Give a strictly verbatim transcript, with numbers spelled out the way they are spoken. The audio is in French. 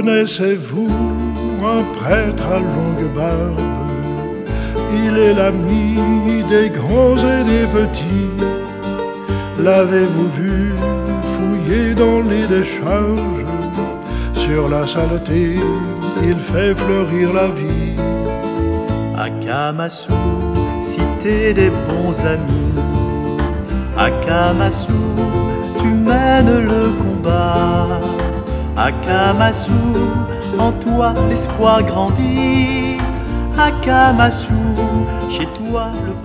Connaissez-vous un prêtre à longue barbe? Il est l'ami des grands et des petits. L'avez-vous vu fouiller dans les décharges? Sur la saleté, il fait fleurir la vie. À Kamasu, cité des bons amis. À Kamasu, tu mènes le combat. À Kamasu, en toi l'espoir grandit. À Kamasu, chez toi le